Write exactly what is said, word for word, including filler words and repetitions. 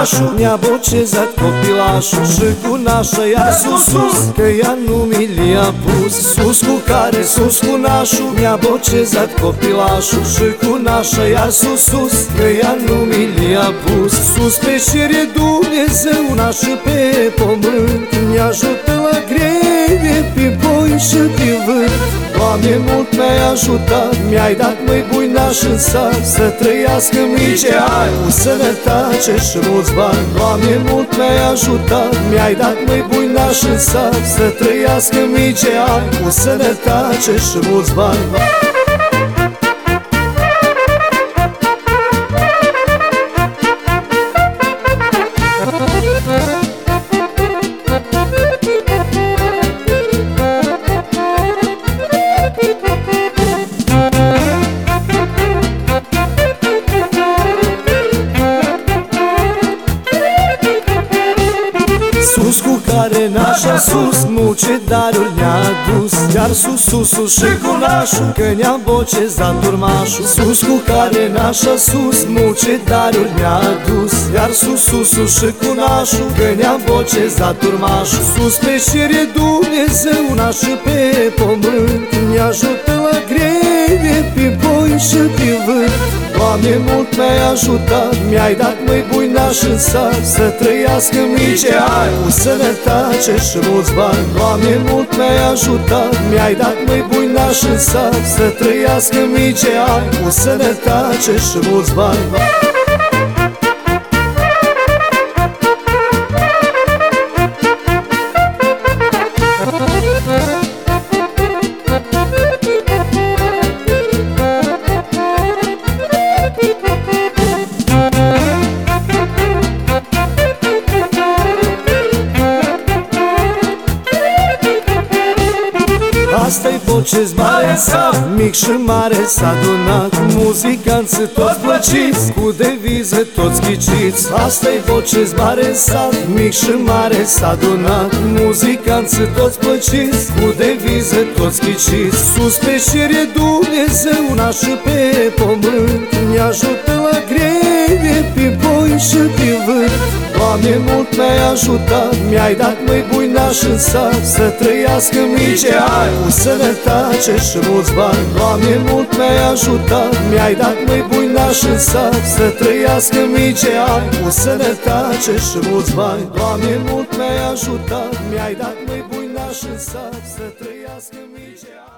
nașul mi-a botezat copilașul și cu nașa ia sus, sus, că ea nu mi le-a pus. Sus cu care, sus cu nașul mi-a botezat copilașul și cu nașa ia sus, sus, că ea nu mi le-a pus. Sus pe șere Dumnezeu, nașă pe pământ, mi-ajută la greve pe boi și pe vânt. Doamne, mult mi-ai ajutat, mi-ai dat, măi, bui, naș în sat, să trăiască mii ce ai, cu sănătate și mulți bani. Doamne, mult mi-ai ajutat, mi-ai dat, măi, bui, naș în sat, să trăiască mii ce ai, cu sănătate și mulți bani. Sus cu care nașa sus, muce daruri ne-a adus, iar sus, susul și cu nașul, că ne-a botezat urmașul. Sus cu care nașa sus, muce daruri ne-a adus, iar sus, susul și cu nașul, că ne-a botezat urmașul. Sus pe șere Dumnezeu, nașă pe pământ, mi-ajută la greve pe boi și pe vânt. Doamne, mult mi-ai ajutat, mi-ai dat, măi, bui, naș în sat, să trăiască mii ce ai, cu sănătate și mulți bani. Doamne, mult mi-ai ajutat, mi-ai dat, măi, bui, naș în sat, să trăiască mii ce ai, cu sănătate și mulți bani. Asta-i botez mare în sat, mic și mare s-a adunat, muzicanții toți plăciți, cu deviză toți ghiciți. Asta-i botez mare în sat, mic și mare s-a adunat, muzicanții toți plăciți, cu deviză toți ghiciți. Sus pe șere Dumnezeu, nașă pe pământ, mi-ajută la greve pe boi și pe vânt. Doamne, mult mi-ai ajutat, mi-ai dat, măi, bui, naș în sat, să trăiască mii ce ai, cu sănătate și mulți bani. Doamne, mult mi-ai ajutat, mi-ai dat, măi, bui, naș în sat, să trăiască mii ce ai, cu sănătate și mulți bani. Doamne, mult mi-ai ajutat, mi-ai dat, măi, bui, naș în sat, să trăiască mii ce ai.